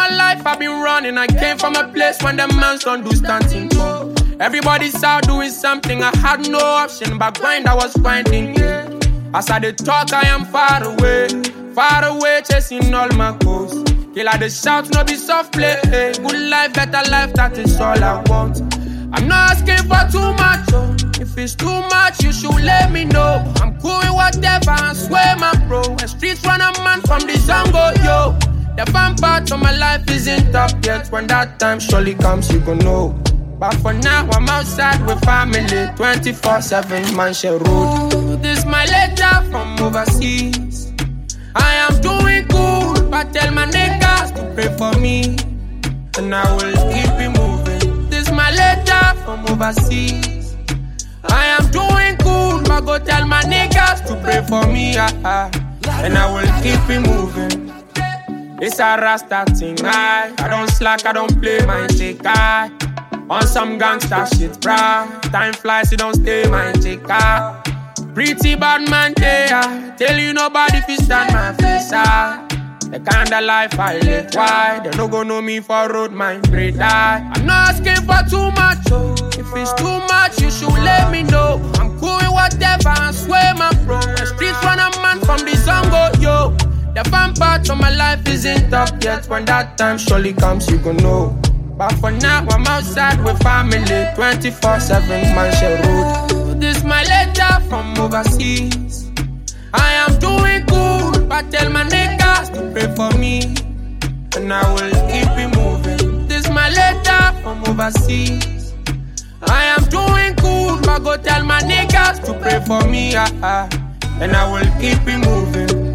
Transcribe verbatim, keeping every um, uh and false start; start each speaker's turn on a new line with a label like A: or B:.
A: my life I've been running. I came from a place when the man don't do stunting. Everybody's out doing something. I had no option, but grind I was grinding. Yeah. As I did talk, I am far away, far away, chasing all my goals. Kill I the shout, no be soft play. Hey. Good life, better life, that is all I want. I'm not asking for too much. Oh. If it's too much, you should let me know. I'm cool with whatever, I swear, man, bro. And streets run a man from the jungle, yo. The fun part of my life isn't up yet. When that time surely comes, you gon' know. But for now, I'm outside with family. twenty-four seven, Mansion Road. This my letter from overseas. I am doing good, but tell my niggas to pray for me, and I will keep it moving. This my letter from overseas. I am doing good, but go tell my niggas to pray for me, ah, ah, and I will keep it moving. It's a Rasta thing, I, I don't slack, I don't play my take, I. On some gangsta shit, bruh. Time flies, you don't stay, my take, I. Pretty bad man, yeah. Tell you nobody fi stand my face, ah. The kind of life I live, why? They no go know me for road, my great eye. I'm not asking for too much, oh. If it's too much, you should let me know. I'm cool with whatever, I swear, my bro. The streets run a man from the jungle, yo. The fun part of my life isn't up yet. When that time surely comes, you gon' know. But for now, I'm outside with family. twenty-four seven, Mansion Road. This my letter from overseas. I am doing good, but tell my niggas to pray for me, and I will keep it moving. This my letter from overseas. I am doing good, but go tell my niggas to pray for me, ah, ah, and I will keep it moving.